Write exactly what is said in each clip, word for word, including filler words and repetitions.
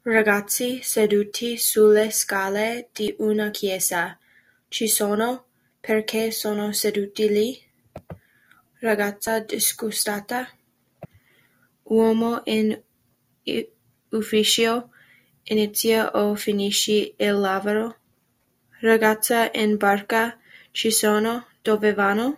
Ragazzi seduti sulle scale di una chiesa. Ci sono? Perché sono seduti lì? Ragazza disgustata. Uomo in ufficio. Inizia o finisci il lavoro? Ragazza in barca. Ci sono? Dove vanno?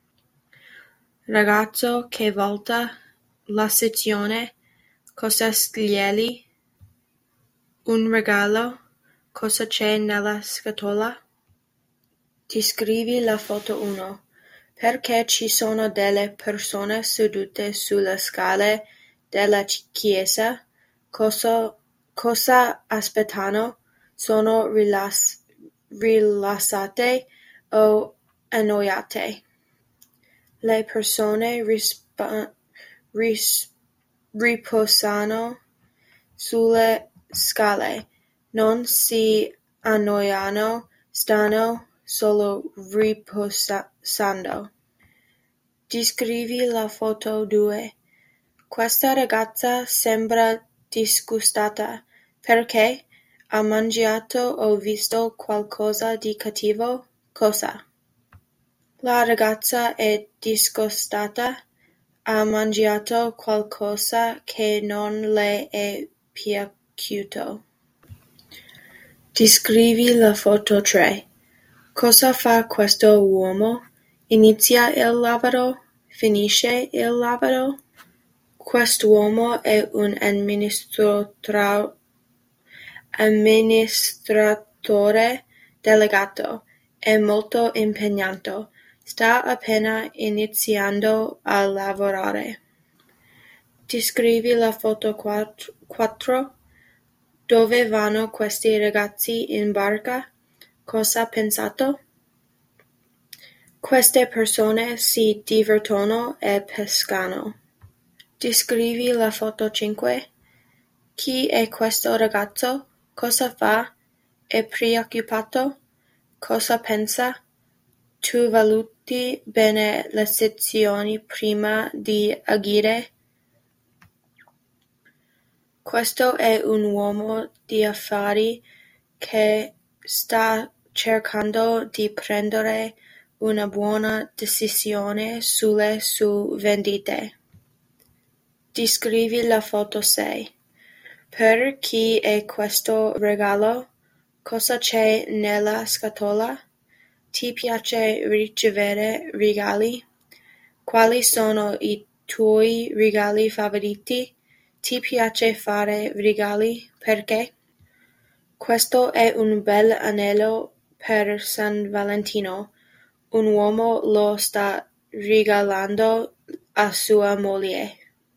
Ragazzo che volta la sezione. Cosa scegli? Un regalo. Cosa c'è nella scatola? Descrivi la foto uno. Perché ci sono delle persone sedute sulle scale della chiesa? Cosa, cosa aspettano? Sono rilass- rilassate o annoiate? Le persone rispa- ris- riposano sulle scale. Non si annoiano, stanno solo riposando. Descrivi la foto due. Questa ragazza sembra disgustata. Perché? Ha mangiato o visto qualcosa di cattivo? Cosa? La ragazza è disgustata. Ha mangiato qualcosa che non le è piaciuto. Descrivi la foto tre. Cosa fa questo uomo? Inizia il lavoro? Finisce il lavoro? Quest'uomo è un amministratore delegato. È molto impegnato. Sta appena iniziando a lavorare. Descrivi la foto quattro. Dove vanno questi ragazzi in barca? Cosa ha pensato? Queste persone si divertono e pescano. Descrivi la foto cinque. Chi è questo ragazzo? Cosa fa? È preoccupato? Cosa pensa? Tu valuti bene le sezioni prima di agire? Questo è un uomo di affari che sta cercando di prendere una buona decisione sulle sue vendite. Descrivi la foto sei. Per chi è questo regalo? Cosa c'è nella scatola? Ti piace ricevere regali? Quali sono i tuoi regali favoriti? Ti piace fare regali? Perché? Questo è un bel anello per San Valentino. Un uomo lo sta regalando a sua moglie.